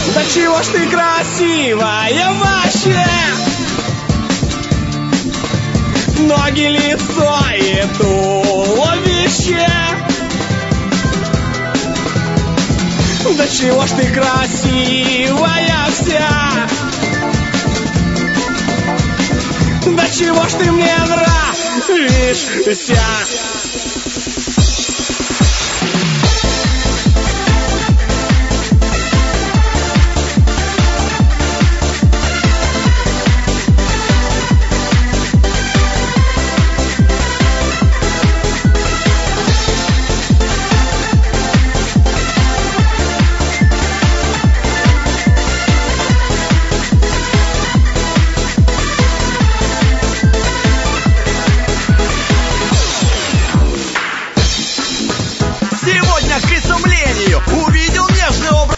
Да чего ж ты красивая вообще? Ноги, лицо и туловище. Да чего ж ты красивая вся? Да чего ж ты мне нравишься?